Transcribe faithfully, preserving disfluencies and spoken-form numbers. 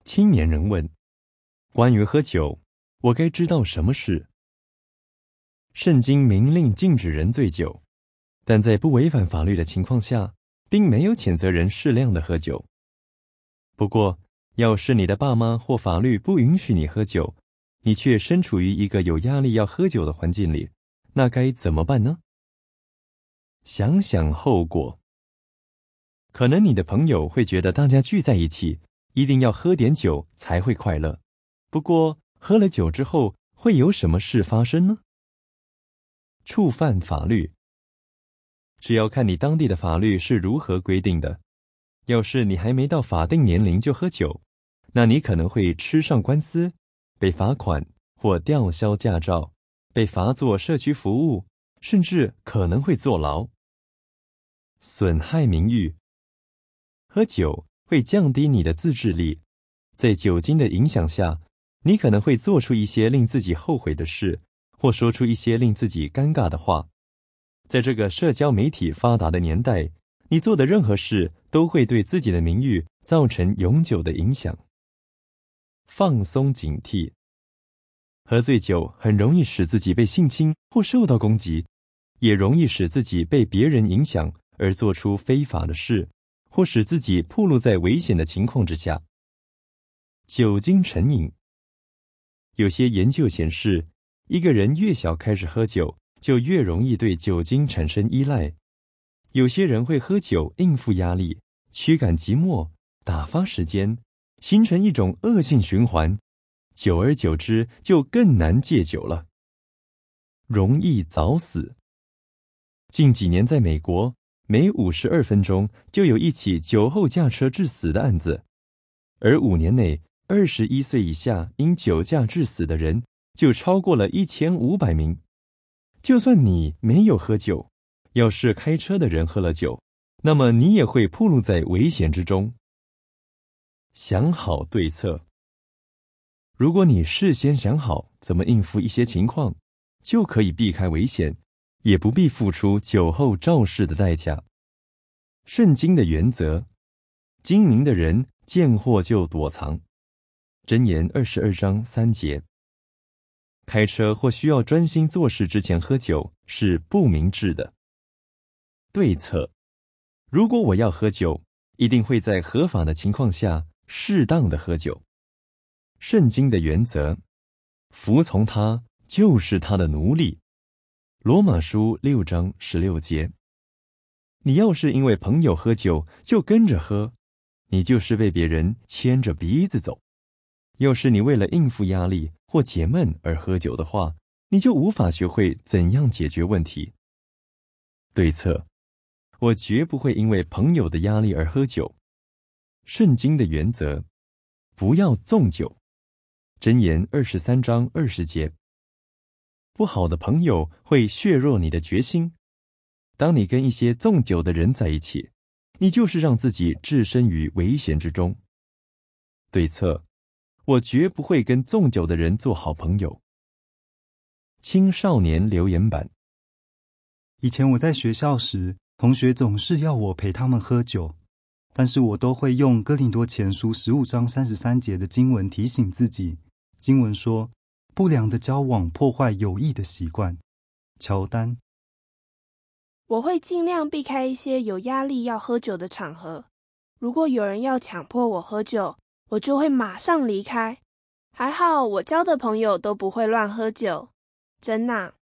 青年人问：关于喝酒，我该知道什么事？圣经明令禁止人醉酒，但在不违反法律的情况下，并没有谴责人适量的喝酒。不过，要是你的爸妈或法律不允许你喝酒，你却身处于一个有压力要喝酒的环境里，那该怎么办呢？想想后果。可能你的朋友会觉得大家聚在一起，一定要喝点酒才会快乐。不过，喝了酒之后会有什么事发生呢？触犯法律。只要看你当地的法律是如何规定的。要是你还没到法定年龄就喝酒，那你可能会吃上官司，被罚款或吊销驾照，被罚做社区服务，甚至可能会坐牢。损害名誉。喝酒会降低你的自制力，在酒精的影响下，你可能会做出一些令自己后悔的事，或说出一些令自己尴尬的话。在这个社交媒体发达的年代，你做的任何事都会对自己的名誉造成永久的影响。放松警惕。喝醉酒很容易使自己被性侵或受到攻击，也容易使自己被别人影响而做出非法的事，或使自己暴露在危险的情况之下。酒精成瘾。有些研究显示，一个人越小开始喝酒，就越容易对酒精产生依赖。有些人会喝酒应付压力，驱赶寂寞，打发时间，形成一种恶性循环，久而久之就更难戒酒了。容易早死。近几年在美国，每五十二分钟就有一起酒后驾车致死的案子，而五年内二十一岁以下因酒驾致死的人就超过了一千五百名。就算你没有喝酒，要是开车的人喝了酒，那么你也会暴露在危险之中。想好对策。如果你事先想好怎么应付一些情况，就可以避开危险，也不必付出酒后肇事的代价。圣经的原则。精明的人见祸就躲藏。箴言二十二章三节。开车或需要专心做事之前喝酒是不明智的。对策。如果我要喝酒，一定会在合法的情况下适当的喝酒。圣经的原则。服从他就是他的奴隶。罗马书六章十六节。你要是因为朋友喝酒就跟着喝，你就是被别人牵着鼻子走。要是你为了应付压力或解闷而喝酒的话，你就无法学会怎样解决问题。对策。我绝不会因为朋友的压力而喝酒。圣经的原则。不要纵酒。箴言二十三章二十节。不好的朋友会削弱你的决心。当你跟一些纵酒的人在一起，你就是让自己置身于危险之中。对策。我绝不会跟纵酒的人做好朋友。青少年留言板。 以前我在学校时，同学总是要我陪他们喝酒，但是我都会用哥林多前书十五章三十三节的经文提醒自己。经文说，不良的交往破坏有益的习惯。乔丹。 我会尽量避开一些有压力要喝酒的场合。如果有人要强迫我喝酒，我就会马上离开。还好我交的朋友都不会乱喝酒。珍娜。